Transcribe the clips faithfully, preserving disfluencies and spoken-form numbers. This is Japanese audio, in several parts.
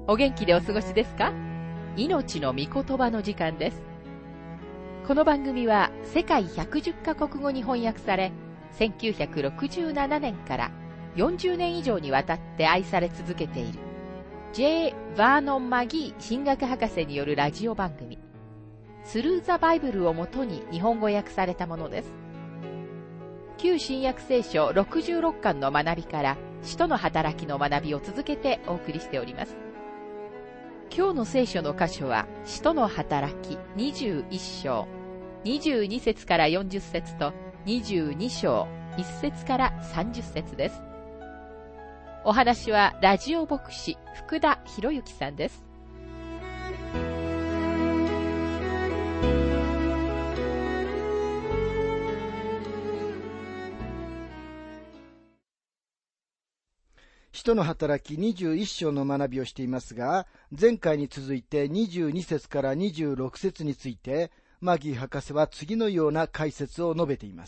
お元気でお過ごしですか？命の御言葉の時間です。この番組は世界ひゃくじゅっカ国語に翻訳され、せんきゅうひゃくろくじゅうななねんからよんじゅうねん以上にわたって愛され続けている J. バーノン・マギー神学博士によるラジオ番組、スルー・ザ・バイブルをもとに日本語訳されたものです。旧新約聖書ろくじゅうろっかんの学びから使徒の働きの学びを続けてお送りしております。今日の聖書の箇所は使徒の働きにじゅういっ章にじゅうに節からよんじゅっ節とにじゅうに章いち節からさんじゅっ節です。お話はラジオ牧師福田博之さんです。 使徒の働きにじゅういっ章の学びをしていますが、前回に続いてにじゅうに節からにじゅうろく節について、マギー博士は次のような解説を述べています。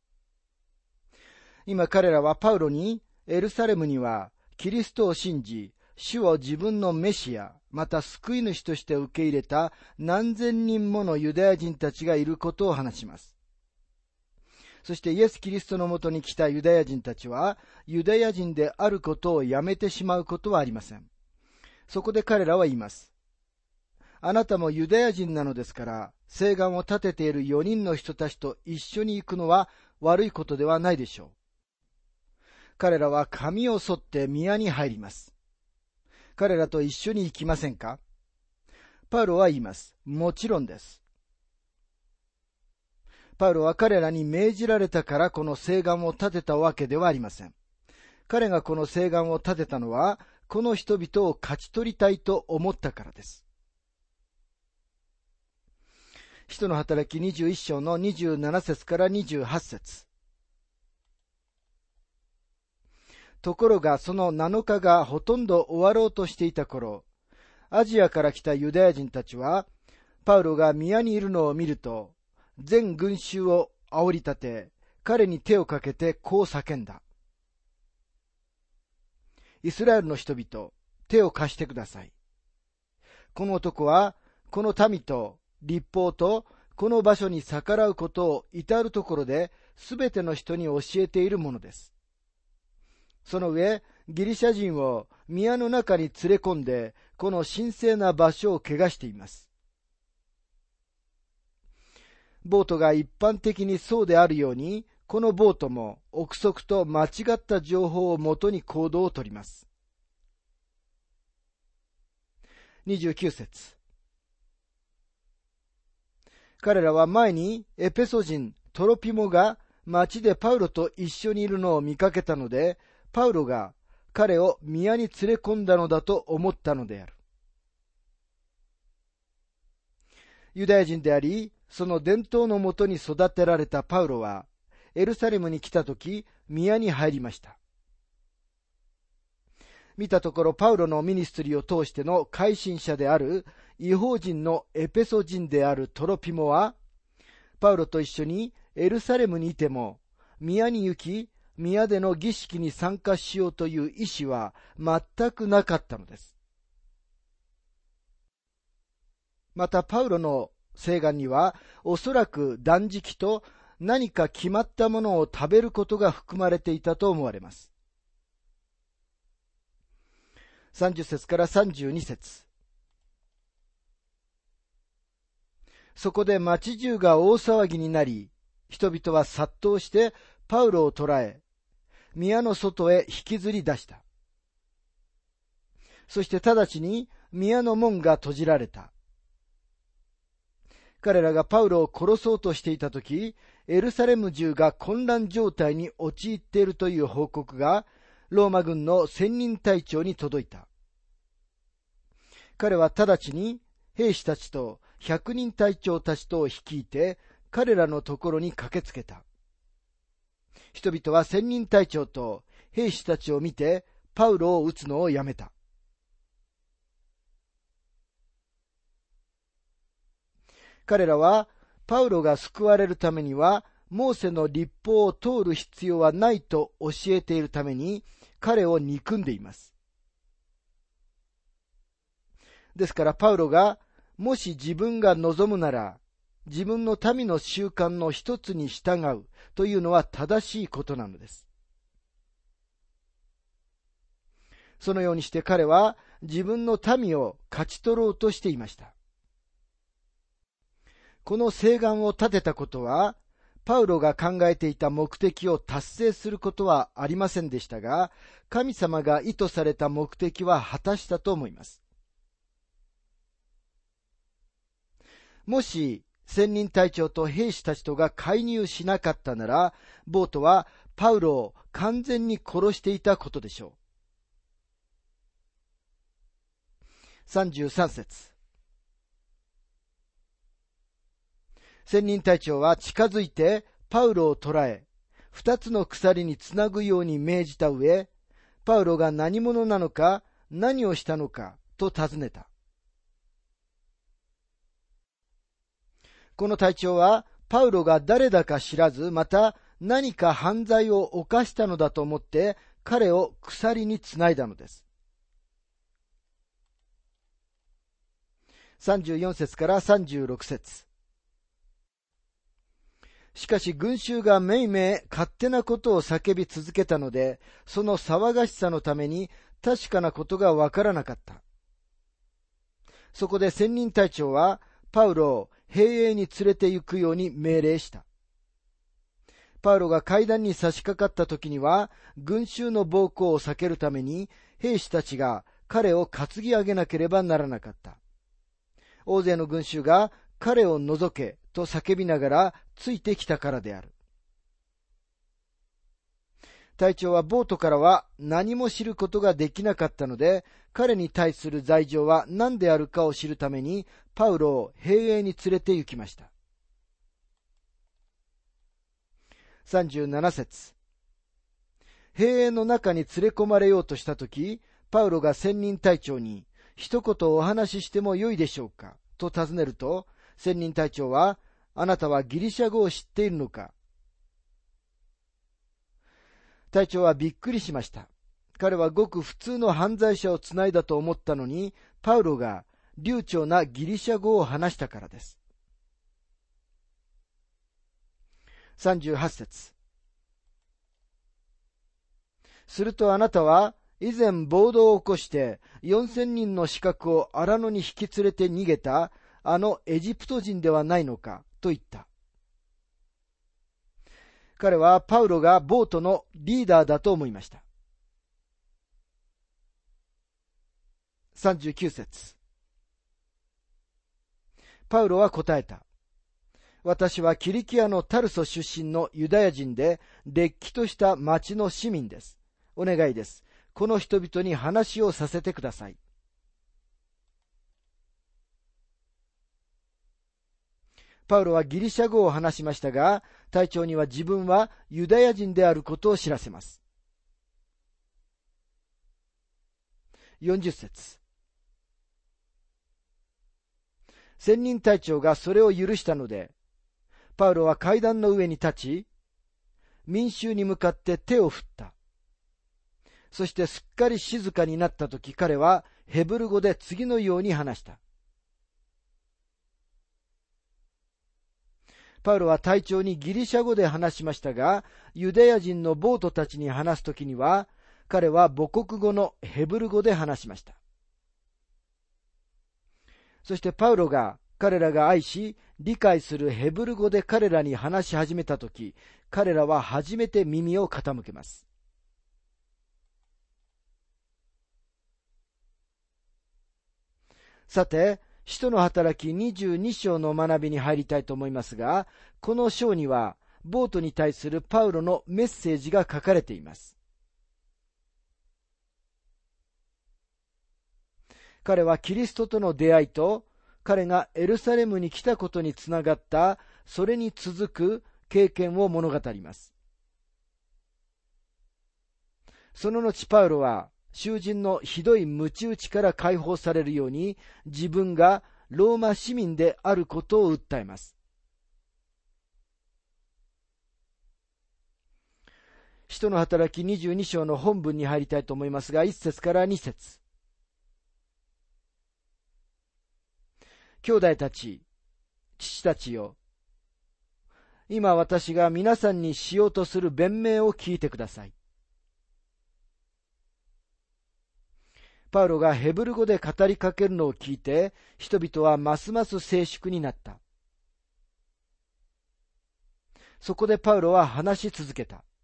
今彼らはパウロに、エルサレムにはキリストを信じ、主を自分のメシア、また救い主として受け入れた何千人ものユダヤ人たちがいることを話します。そしてイエス・キリストのもとに来たユダヤ人たちは、ユダヤ人であることをやめてしまうことはありません。そこで彼らは言います。あなたもユダヤ人なのですから、誓願を立てているよにんの人たちと一緒に行くのは悪いことではないでしょう。彼らは髪を剃って宮に入ります。彼らと一緒に行きませんか？パウロは言います。もちろんです。パウロは彼らに命じられたからこの誓願を立てたわけではありません。彼がこの誓願を立てたのは、この人々を勝ち取りたいと思ったからです。使徒の働きにじゅういっ章のにじゅうなな節からにじゅうはち節。ところがそのなのかがほとんど終わろうとしていた頃、アジアから来たユダヤ人たちは、パウロが宮にいるのを見ると、全群衆を煽り立て、彼に手をかけてこう叫んだ。イスラエルの人々、手を貸してください。この男は、この民と律法とこの場所に逆らうことを至るところで、すべての人に教えているものです。その上、ギリシャ人を宮の中に連れ込んで、この神聖な場所を汚しています。ボートが一般的にそうであるように、このボートも憶測と間違った情報をもとに行動をとります。にじゅうきゅう節。彼らは前にエペソ人トロピモが町でパウロと一緒にいるのを見かけたので、パウロが彼を宮に連れ込んだのだと思ったのである。ユダヤ人であり、その伝統のもとに育てられたパウロは、エルサレムに来たとき、宮に入りました。見たところ、パウロのミニストリーを通しての改心者である、異邦人のエペソ人であるトロピモは、パウロと一緒にエルサレムにいても、宮に行き、宮での儀式に参加しようという意思は全くなかったのです。また、パウロの誓願には、おそらく断食と何か決まったものを食べることが含まれていたと思われます。さんじゅっ節からさんじゅうに節。そこで町中が大騒ぎになり、人々は殺到してパウロを捕らえ、宮の外へ引きずり出した。そして直ちに宮の門が閉じられた。彼らがパウロを殺そうとしていたとき、エルサレム中が混乱状態に陥っているという報告が、ローマ軍の千人隊長に届いた。彼は直ちに兵士たちと百人隊長たちとを率いて、彼らのところに駆けつけた。人々は千人隊長と兵士たちを見て、パウロを撃つのをやめた。彼らはパウロが救われるためにはモーセの律法を通る必要はないと教えているために彼を憎んでいます。 ですからパウロが、もし自分が望むなら、自分の民の習慣の一つに従うというのは正しいことなのです。そのようにして彼は自分の民を勝ち取ろうとしていました。この誓願を立てたことは、パウロが考えていた目的を達成することはありませんでしたが、神様が意図された目的は果たしたと思います。もし、千人隊長と兵士たちとが介入しなかったなら、ボートはパウロを完全に殺していたことでしょう。さんじゅうさん節。千人隊長は近づいてパウロを捕らえ、二つの鎖につなぐように命じた上、パウロが何者なのか、何をしたのかと尋ねた。この隊長はパウロが誰だか知らず、また何か犯罪を犯したのだと思って彼を鎖につないだのです。さんじゅうよん節からさんじゅうろく節。しかし群衆がめいめい勝手なことを叫び続けたので、その騒がしさのために確かなことがわからなかった。そこで千人隊長はパウロを兵営に連れて行くように命令した。パウロが階段に差し掛かった時には、群衆の暴行を避けるために兵士たちが彼を担ぎ上げなければならなかった。大勢の群衆が彼を除けと叫びながらついてきたからである。隊長はボートからは何も知ることができなかったので、彼に対する罪状は何であるかを知るためにパウロを兵営に連れて行きました。さんじゅうなな節。兵営の中に連れ込まれようとしたとき、パウロが千人隊長に一言お話ししてもよいでしょうかと尋ねると、千人隊長は、あなたはギリシャ語を知っているのか。隊長はびっくりしました。彼はごく普通の犯罪者をつないだと思ったのに、パウロが流暢なギリシャ語を話したからです。さんじゅうはち節。するとあなたは以前暴動を起こしてよんせんにんの刺客を荒野に引き連れて逃げたあのエジプト人ではないのかと言った。彼はパウロがボートのリーダーだと思いました。さんじゅうきゅう節。パウロは答えた。私はキリキアのタルソ出身のユダヤ人で、れっきとした町の市民です。お願いです。この人々に話をさせてください。パウロはギリシャ語を話しましたが、隊長には自分はユダヤ人であることを知らせます。よんじゅう節。千人隊長がそれを許したので、パウロは階段の上に立ち、民衆に向かって手を振った。そしてすっかり静かになったとき、彼はヘブル語で次のように話した。パウロは隊長にギリシャ語で話しましたが、ユダヤ人のボートたちに話すときには、彼は母国語のヘブル語で話しました。そしてパウロが彼らが愛し、理解するヘブル語で彼らに話し始めたとき、彼らは初めて耳を傾けます。さて、使徒の働きにじゅうに章の学びに入りたいと思いますが、この章にはボートに対するパウロのメッセージが書かれています。彼はキリストとの出会いと、彼がエルサレムに来たことにつながった、それに続く経験を物語ります。その後パウロは、囚人のひどい鞭打ちから解放されるように、自分がローマ市民であることを訴えます。使徒の働きにじゅうに章の本文に入りたいと思いますが、いち節からに節。 兄弟たち、父たちよ、今私が皆さんにしようとする弁明を聞いてください。パウロがヘブル語で語りかけるのを聞いて、人々はますます静粛になった。そこでパウロは話し続けた。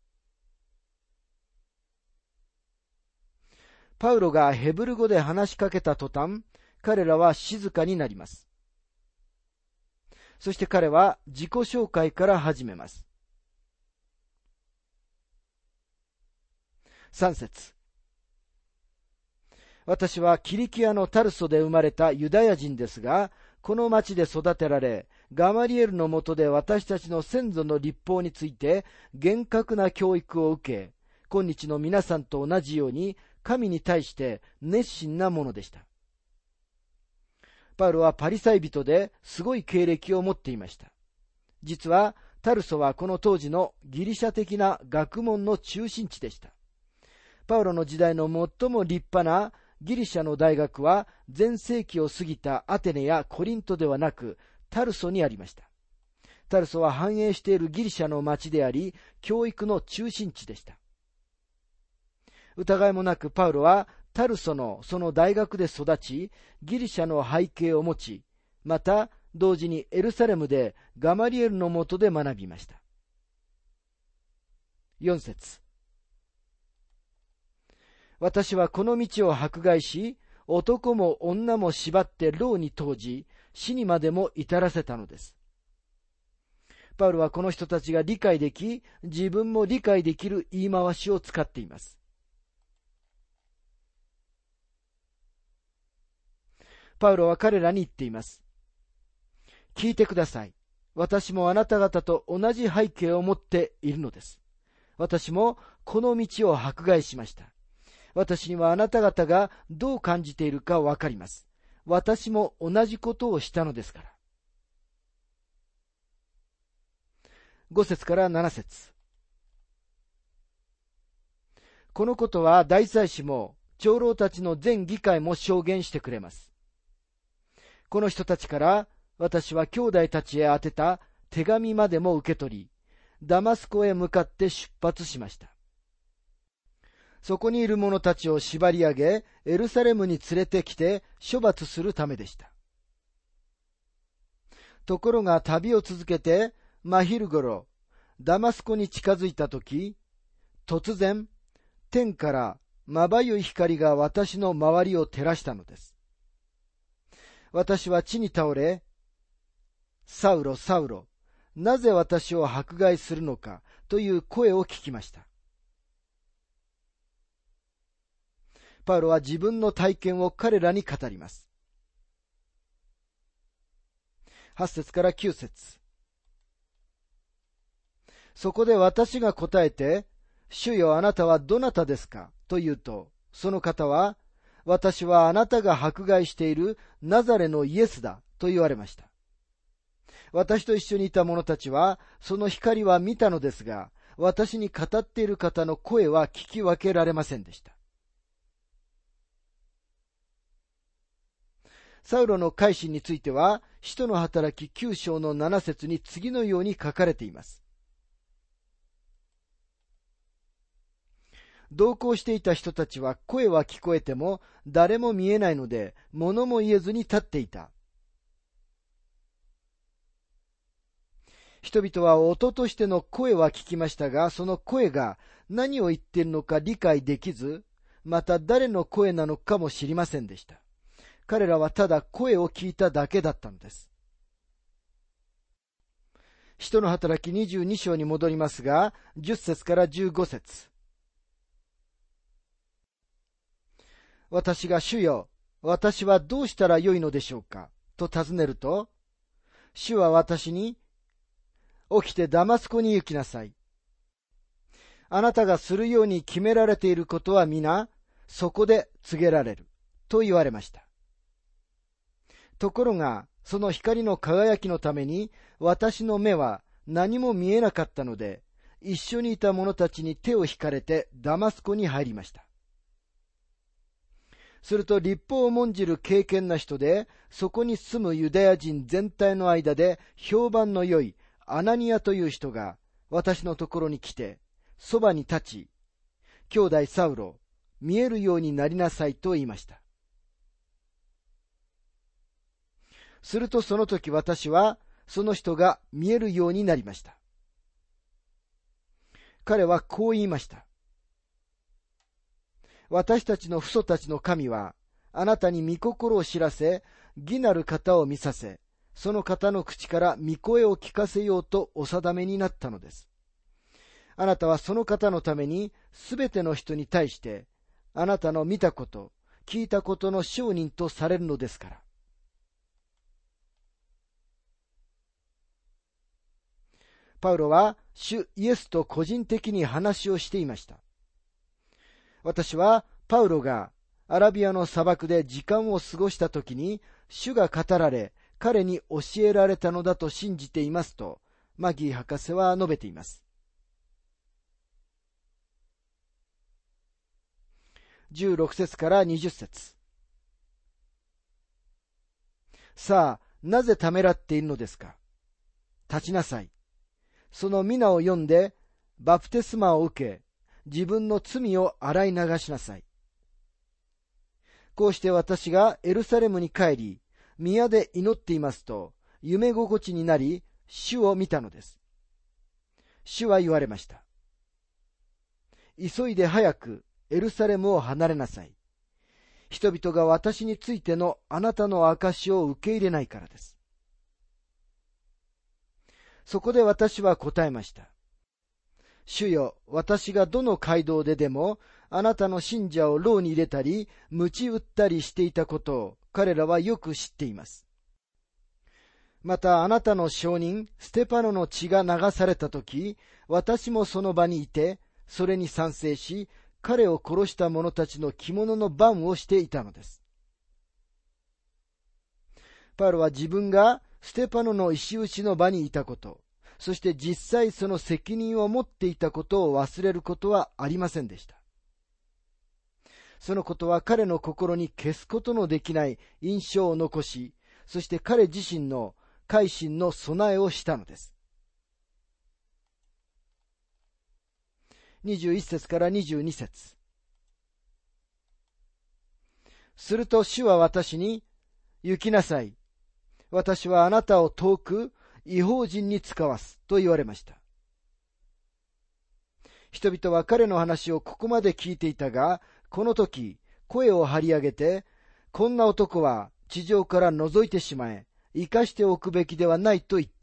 パウロがヘブル語で話しかけた途端、彼らは静かになります。そして彼は自己紹介から始めます。さん節。私はキリキアのタルソで生まれたユダヤ人ですが、この町で育てられ、ガマリエルの下で私たちの先祖の立法について厳格な教育を受け、今日の皆さんと同じように神に対して熱心なものでした。パウロはパリサイ人ですごい経歴を持っていました。実はタルソはこの当時のギリシャ的な学問の中心地でした。パウロの時代の最も立派なギリシャの大学は全盛期を過ぎたアテネやコリントではなくタルソにありました。タルソは繁栄しているギリシャの町であり、教育の中心地でした。疑いもなくパウロはタルソのその大学で育ち、ギリシャの背景を持ち、また同時にエルサレムでガマリエルの下で学びました。よん節。私はこの道を迫害し、男も女も縛って牢に投じ、死にまでも至らせたのです。パウロはこの人たちが理解でき、自分も理解できる言い回しを使っています。パウロは彼らに言っています。聞いてください。私もあなた方と同じ背景を持っているのです。私もこの道を迫害しました。私にはあなた方がどう感じているかわかります。私も同じことをしたのですから。ご節からなな節。このことは大祭司も長老たちの全議会も証言してくれます。この人たちから私は兄弟たちへ宛てた手紙までも受け取り、ダマスコへ向かって出発しました。そこにいる者たちを縛り上げ、エルサレムに連れてきて処罰するためでした。ところが旅を続けて、真昼ごろ、ダマスコに近づいたとき、突然、天からまばゆい光が私の周りを照らしたのです。私は地に倒れ、サウロ、サウロ、なぜ私を迫害するのかという声を聞きました。パウロは自分の体験を彼らに語ります。はち節からきゅう節。そこで私が答えて、主よあなたはどなたですかと言うと、その方は、私はあなたが迫害しているナザレのイエスだと言われました。私と一緒にいた者たちは、その光は見たのですが、私に語っている方の声は聞き分けられませんでした。サウロの改心については、使徒の働ききゅう章のなな節に次のように書かれています。同行していた人たちは声は聞こえても誰も見えないので物も言えずに立っていた。人々は音としての声は聞きましたが、その声が何を言っているのか理解できず、また誰の声なのかも知りませんでした。彼らはただ声を聞いただけだったのです。使徒の働きにじゅうに章に戻りますが、じゅっ節からじゅうご節。私が主よ、私はどうしたらよいのでしょうかと尋ねると、主は私に、起きてダマスコに行きなさい。あなたがするように決められていることは皆、そこで告げられる。と言われました。ところが、その光の輝きのために、私の目は何も見えなかったので、一緒にいた者たちに手を引かれてダマスコに入りました。 すると律法を重んじる敬虔な人で、そこに住むユダヤ人全体の間で評判の良いアナニアという人が私のところに来て、そばに立ち、兄弟サウロ、見えるようになりなさいと言いました。するとその時私は、その人が見えるようになりました。彼はこう言いました。私たちの父祖たちの神は、あなたに御心を知らせ、義なる方を見させ、その方の口から御声を聞かせようとお定めになったのです。あなたはその方のために、すべての人に対して、あなたの見たこと、聞いたことの証人とされるのですから。パウロは、主イエスと個人的に話をしていました。私はパウロがアラビアの砂漠で時間を過ごしたときに主が語られ彼に教えられたのだと信じていますとマギー博士は述べています。じゅうろく節からにじゅっ節。さあ、なぜためらっているのですか。立ちなさい。その皆を読んでバプテスマを受け自分の罪を洗い流しなさい。こうして私がエルサレムに帰り、宮で祈っていますと、夢心地になり、主を見たのです。主は言われました。急いで早くエルサレムを離れなさい。人々が私についてのあなたの証を受け入れないからです。そこで私は答えました。主よ、私がどの街道ででも、あなたの信者を牢に入れたり、鞭打ったりしていたことを、彼らはよく知っています。また、あなたの証人、ステパノの血が流されたとき、私もその場にいて、それに賛成し、彼を殺した者たちの着物の番をしていたのです。パウロは自分がステパノの石打ちの場にいたこと、そして実際その責任を持っていたことを忘れることはありませんでした。そのことは彼の心に消すことのできない印象を残し、そして彼自身の改心の備えをしたのです。にじゅういち節からにじゅうに節。すると主は私に、行きなさい。私はあなたを遠く、異邦人に使わすと言われました。人々は彼の話をここまで聞いていたが、この時声を張り上げて、こんな男は地上から除いてしまえ、生かしておくべきではないと言った。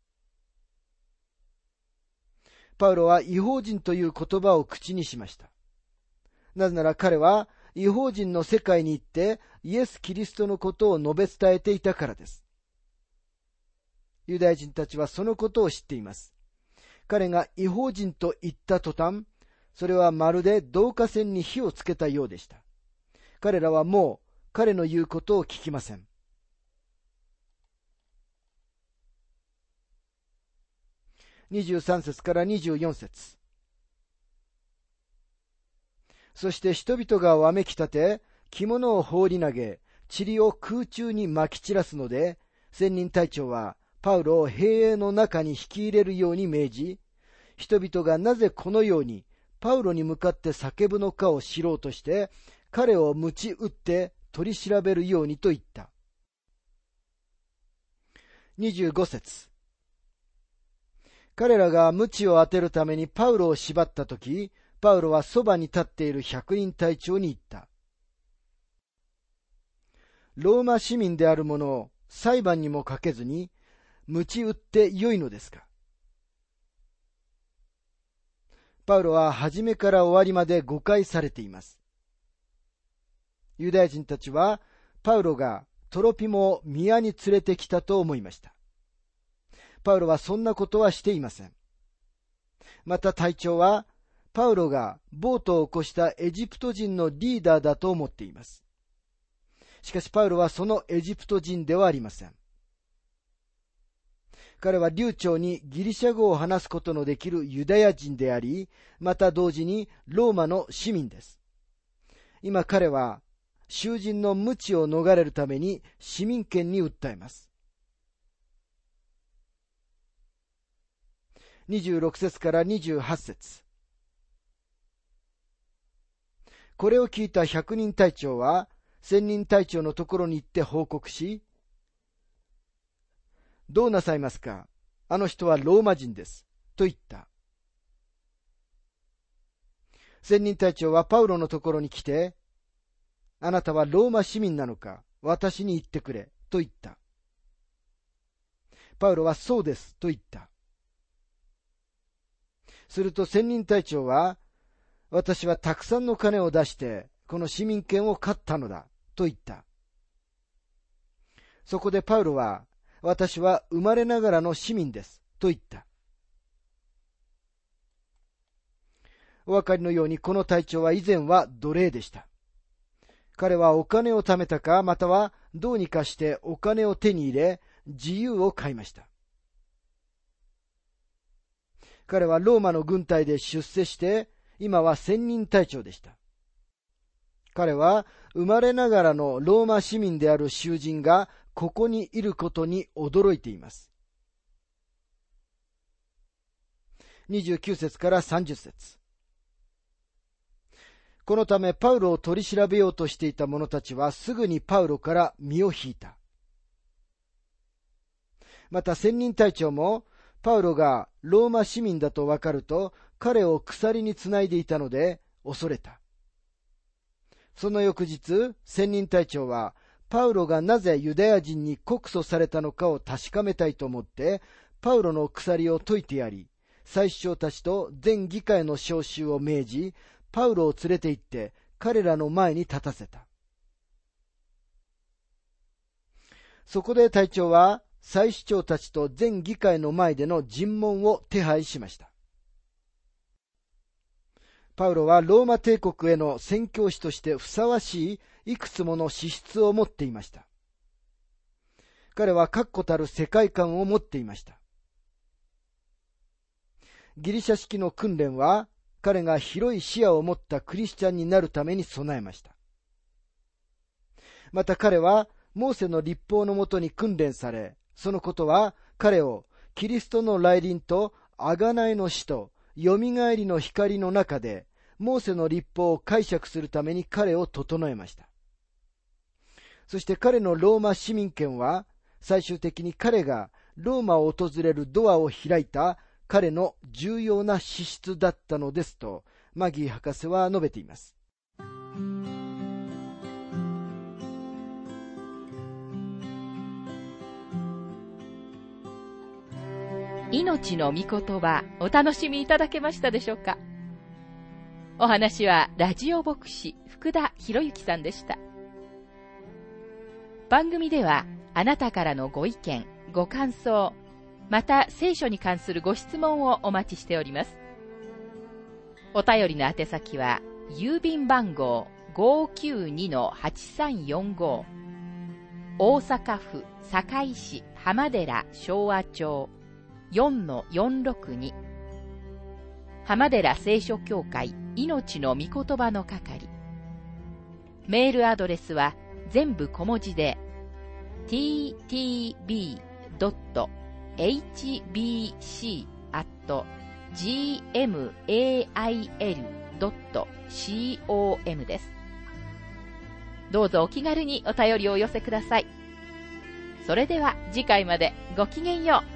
パウロは異邦人という言葉を口にしました。なぜなら彼は異邦人の世界に行ってイエス・キリストのことを述べ伝えていたからです。ユダヤ人たちはそのことを知っています。彼が異邦人と言った途端、それはまるで導火線に火をつけたようでした。彼らはもう彼の言うことを聞きません。にじゅうさん節からにじゅうよん節。そして人々がわめき立て、着物を放り投げ、塵を空中に撒き散らすので、千人隊長はパウロを兵営の中に引き入れるように命じ、人々がなぜこのようにパウロに向かって叫ぶのかを知ろうとして、彼を鞭打って取り調べるようにと言った。にじゅうご節。彼らが鞭を当てるためにパウロを縛ったとき、パウロはそばに立っている百人隊長に言った。ローマ市民である者を裁判にもかけずに、鞭打ってよいのですか。パウロは初めから終わりまで誤解されています。ユダヤ人たちはパウロがトロピモを宮に連れてきたと思いました。パウロはそんなことはしていません。また隊長はパウロが暴徒を起こしたエジプト人のリーダーだと思っています。しかしパウロはそのエジプト人ではありません。彼は流暢にギリシャ語を話すことのできるユダヤ人であり、また同時にローマの市民です。今彼は囚人の鞭を逃れるために市民権に訴えます。にじゅうろく節からにじゅうはち節。これを聞いた百人隊長は千人隊長のところに行って報告し、どうなさいますか？あの人はローマ人です。と言った。千人隊長はパウロのところに来て、あなたはローマ市民なのか？私に言ってくれ。と言った。パウロはそうです。と言った。すると千人隊長は、私はたくさんの金を出して、この市民権を買ったのだ。と言った。そこでパウロは、私は生まれながらの市民です。と言った。お分かりのようにこの隊長は以前は奴隷でした。彼はお金を貯めたか、またはどうにかしてお金を手に入れ、自由を買いました。彼はローマの軍隊で出世して、今は千人隊長でした。彼は生まれながらのローマ市民である囚人がここにいることに驚いています。にじゅうきゅう節からさんじゅう節。このためパウロを取り調べようとしていた者たちはすぐにパウロから身を引いた。また千人隊長もパウロがローマ市民だと分かると彼を鎖につないでいたので恐れた。その翌日、千人隊長はパウロがなぜユダヤ人に告訴されたのかを確かめたいと思ってパウロの鎖を解いてやり、祭司長たちと全議会の召集を命じ、パウロを連れて行って彼らの前に立たせた。そこで隊長は祭司長たちと全議会の前での尋問を手配しました。パウロはローマ帝国への宣教師としてふさわしいいくつもの資質を持っていました。彼は確固たる世界観を持っていました。ギリシャ式の訓練は彼が広い視野を持ったクリスチャンになるために備えました。また彼はモーセの律法のもとに訓練され、そのことは彼をキリストの来臨と贖いの死とよみがえりの光の中でモーセの律法を解釈するために彼を整えました。そして彼のローマ市民権は最終的に彼がローマを訪れるドアを開いた彼の重要な資質だったのですとマギー博士は述べています。 命の御言葉、お楽しみいただけましたでしょうか。お話はラジオ牧師福田博之さんでした。番組ではあなたからのご意見、ご感想、また聖書に関するご質問をお待ちしております。お便りの宛先は郵便番号 ごーきゅうにのはちさんよんご 大阪府堺市浜寺昭和町 よんのよんろくに 浜寺聖書協会命の御言葉の係。メールアドレスは全部小文字で ティーティービードットエイチビーシーアットジーエムエーアイエルドットコム です。どうぞお気軽にお便りをお寄せください。それでは次回までごきげんよう。